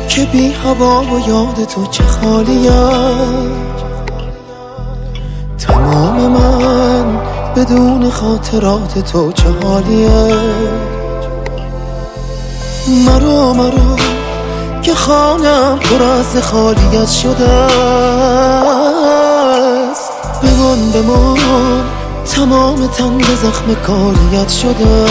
که بی هوا و یاد تو چه خالیم. تمام من بدون خاطرات تو چه حالیه. مرا که خانم پر از خالیت شده است. بمان تمام تن به زخم کاریت شده.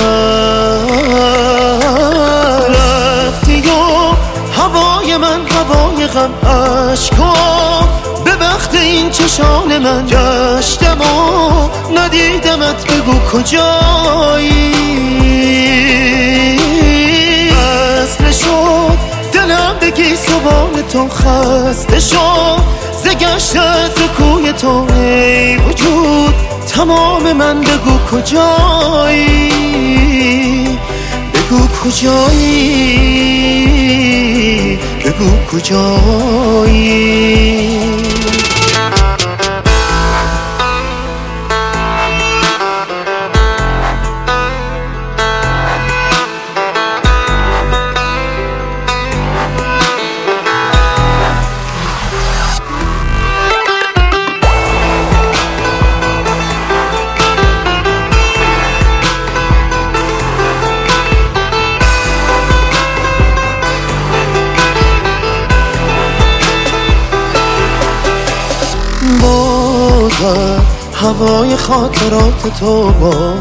رفتی و هوای من هوای غم عشقا به وقت این چشان من گشتم و ندیدمت. بگو کجایی؟ اصل شد دلم بگی سوال تو خسته شد ز گشتت ز کوی تو ای وجود. تمام من بگو کجایی؟ بگو کجایی؟ بگو کجایی؟ هوای خاطرات تو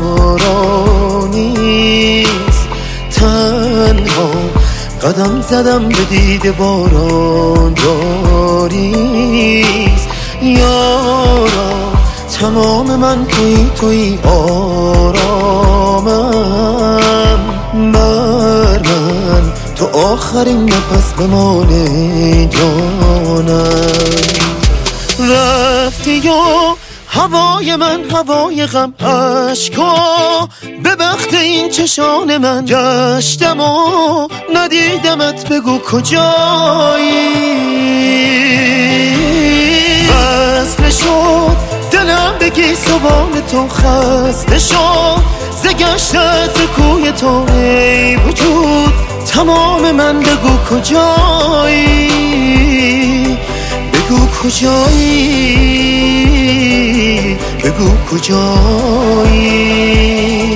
بارانیست. تنها قدم زدم به دید باران جاریست. یارا تمام من توی آرامم. بر من تو آخرین نفس بمانه جانم. رفتی و هوای من هوای غم عشقا به وقت این چشان من گشتم و ندیدمت. بگو کجایی؟ وصل شد دلم بگی سوال تو خسته شد ز گشتت ز کوی تو ای وجود. تمام من بگو کجایی؟ بگو کجایی؟ بگو کجایی؟